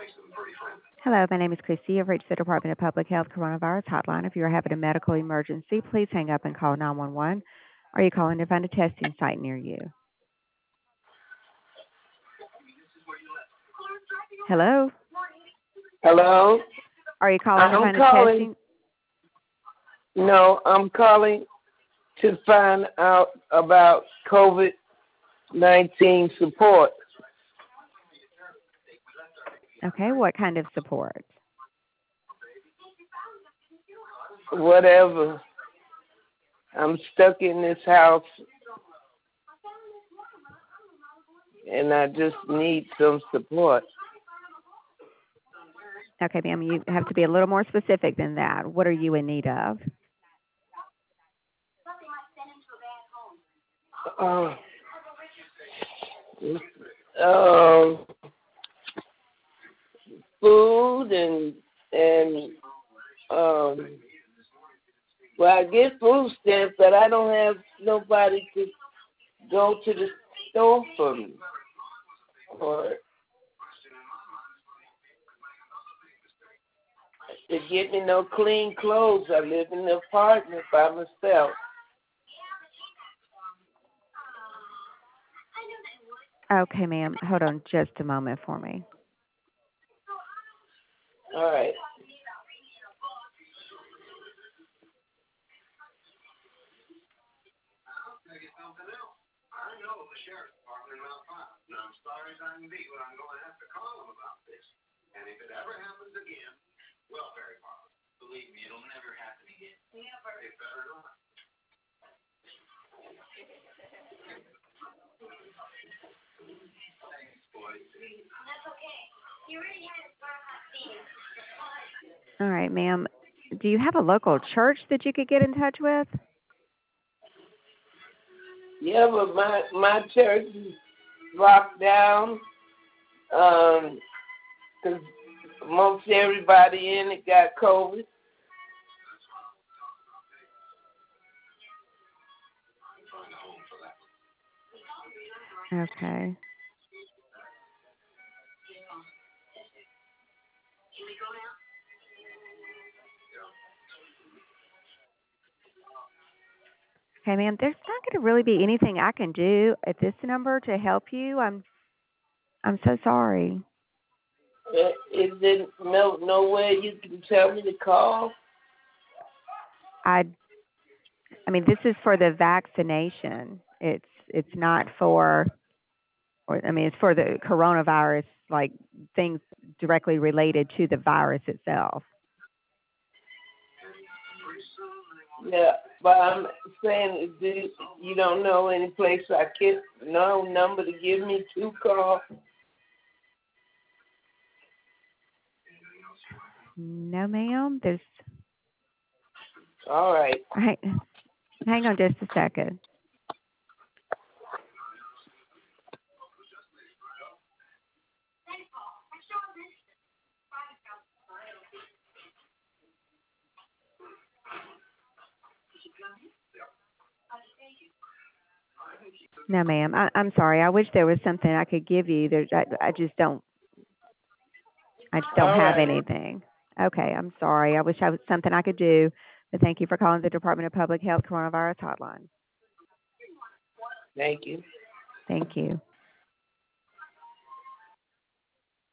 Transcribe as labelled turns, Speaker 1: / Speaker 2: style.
Speaker 1: Hello, my name is Christy. You've reached the Department of Public Health Coronavirus Hotline. If you are having a medical emergency, please hang up and call 911. Are you calling to find a testing site near you? Hello?
Speaker 2: Hello?
Speaker 1: Are you calling to
Speaker 2: I'm
Speaker 1: find a
Speaker 2: calling.
Speaker 1: testing?
Speaker 2: No, I'm calling to find out about COVID-19 support.
Speaker 1: Okay, what kind of support?
Speaker 2: Whatever. I'm stuck in this house and I just need some support.
Speaker 1: Okay, ma'am, you have to be a little more specific than that. What are you in need of?
Speaker 2: Uh, um, food and well, I get food stamps, but I don't have nobody to go to the store for me or to get me no clean clothes. I live in an apartment by myself.
Speaker 1: Okay, ma'am, hold on just a moment for me.
Speaker 2: All right.
Speaker 1: All right, ma'am. Do you have a local church that you could get in touch with?
Speaker 2: Yeah, but my church is locked down. 'Cause most everybody in it got COVID.
Speaker 1: Okay. Okay, ma'am, there's not going to really be anything I can do at this number to help you. I'm so sorry.
Speaker 2: Is there no way you can tell me to call?
Speaker 1: I mean, this is for the vaccination. It's not for, or I mean, it's for the coronavirus, like things directly related to the virus itself.
Speaker 2: Yeah, but I'm saying you don't know any place I can, no number to give me to call.
Speaker 1: No, ma'am. There's.
Speaker 2: All right.
Speaker 1: Hang on just a second. No, ma'am. I'm sorry. I wish there was something I could give you. I just don't. I just don't
Speaker 2: All
Speaker 1: have
Speaker 2: right.
Speaker 1: anything. Okay, I'm sorry. I wish I was something I could do. But thank you for calling the Department of Public Health Coronavirus Hotline.
Speaker 2: Thank you.
Speaker 1: Thank you.